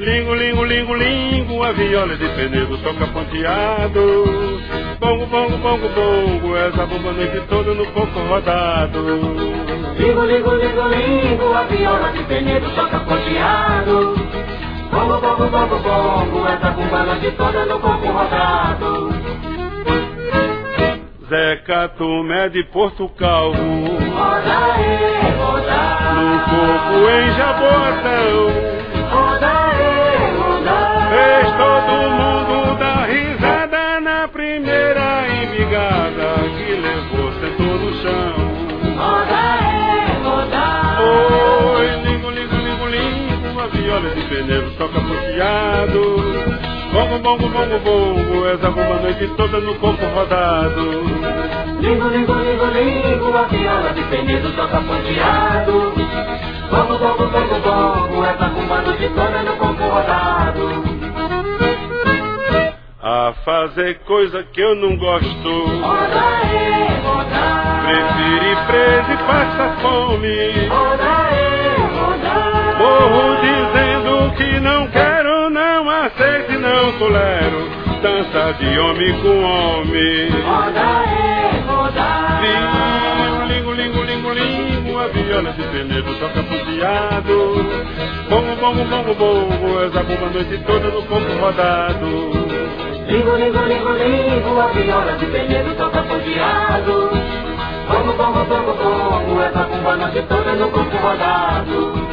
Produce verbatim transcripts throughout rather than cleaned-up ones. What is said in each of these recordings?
Lingo, lingo, lingo, lingo, a viola de Penedo toca ponteado. Bongo, bongo, bongo, bongo, essa bomba a noite toda no coco rodado. Lingo, lingo, lingo, lingo, a viola de Penedo toca ponteado. Bongo, bongo, bongo, bongo, essa bomba a noite toda no coco rodado. Zeca Tomé de Porto Calvo, roda aí, roda, no coco em Jaboatão, roda aí, roda, fez todo mundo dar risada na primeira embigada que levou, sentou no chão. Roda aí, roda, Oi, lingo, lingo, lingo, lingo, a viola de Penedo toca ponteado. Bongo, bongo, bongo, bongo, essa bomba a noite toda no coco rodado. Lingo, lingo, lingo, lingo, a viola de Penedo toca ponteado. Bongo, bongo, bongo, bongo, essa bomba a noite toda no coco rodado. A fazer coisa que eu não gosto, Roda aí, roda, prefiro ir preso e passar fome. roda aí, roda, Morro dizendo que não quero, não aceito e não tolero dança de homem com homem. roda aí, roda, Lingo, lingo, lingo, lingo, a viola de Penedo toca ponteado. Bongo, bongo, bongo, bongo, essa bomba a noite toda no coco rodado. Lingo, lingo, lingo, lingo, a viola de Penedo toca ponteado. Bongo, bongo, bongo, bongo, essa bomba a noite toda no coco rodado.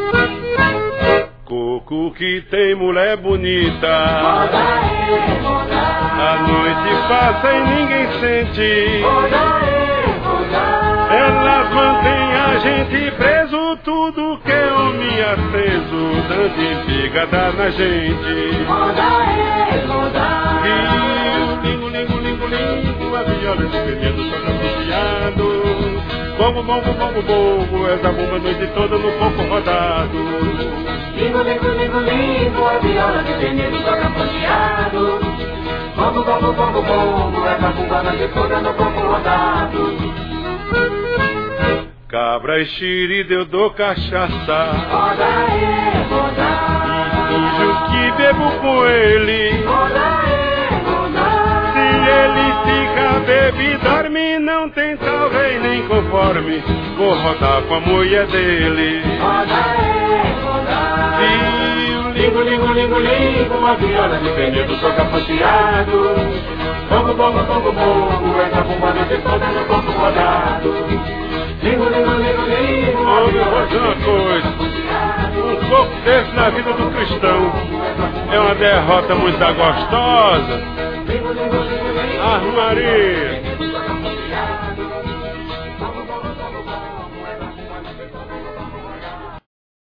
Coco que tem mulher bonita, Roda aí, roda, a noite passa e ninguém sente. roda aí, roda, Elas mantêm a gente preso, tudo que é homem aceso, dando empigada na gente. roda aí, roda, Lingo, lingo, lingo, lingo, a viola de Penedo toca ponteado. Bongo, bongo, bongo, bongo, essa bomba a noite toda no coco rodado. Lingo, lingo, lingo, lingo, a viola de Penedo toca ponteado. Bongo, bongo, bongo, bongo, essa bomba a noite toda no coco rodado. Cabra e xerido eu dou cachaça, Roda aí, roda, finjo que bebo com ele. roda aí, roda, Se ele fica bebe e dorme, não tem talvez nem conforme, vou rodar com a mulher dele. roda aí, roda. Viu, Lingo, lingo, lingo, lingo, a viola de Penedo toca ponteado. Bongo, bongo, bongo, bongo, essa bomba a noite toda no coco rodado. Lingo, lingo, lingo, lingo, a Ô, viola vou de dizer uma Penedo coisa, toca ponteado. um coco desse na vida do cristão é uma derrota muito gostosa. Lingo, lingo, lingo, lingo, Ah, Maria.